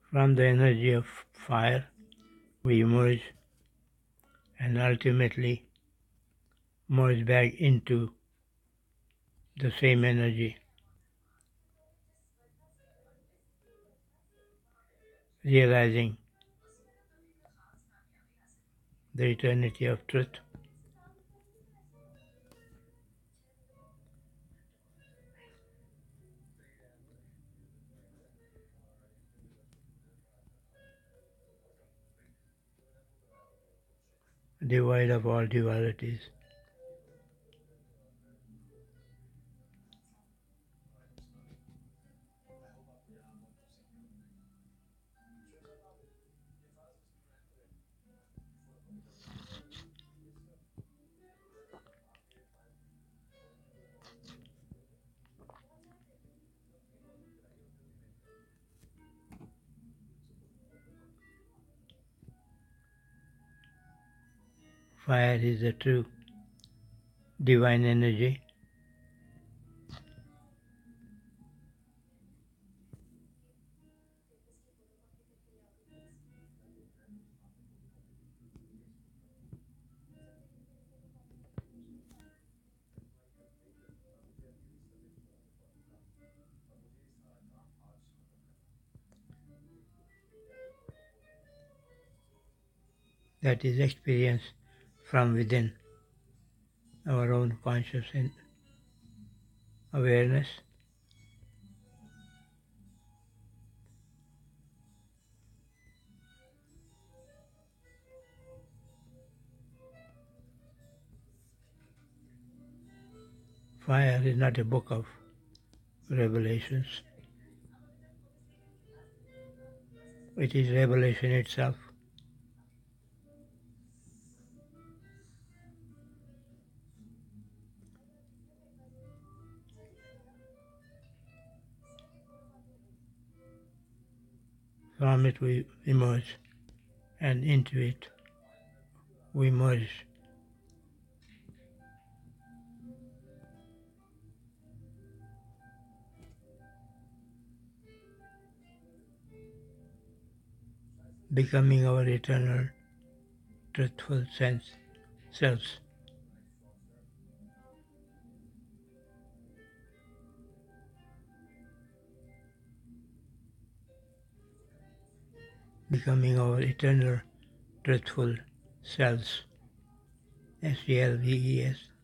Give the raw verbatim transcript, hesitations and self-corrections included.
From the energy of fire, we emerge and ultimately merge back into the same energy, realizing the eternity of truth. Devoid of all dualities. Fire is the true divine energy. That is experienced from within our own conscious awareness. Fire is not a book of revelations. It is revelation itself. From it we emerge, and into it we merge. Becoming our eternal, truthful sense selves. Becoming our eternal, truthful selves. S E L V E S.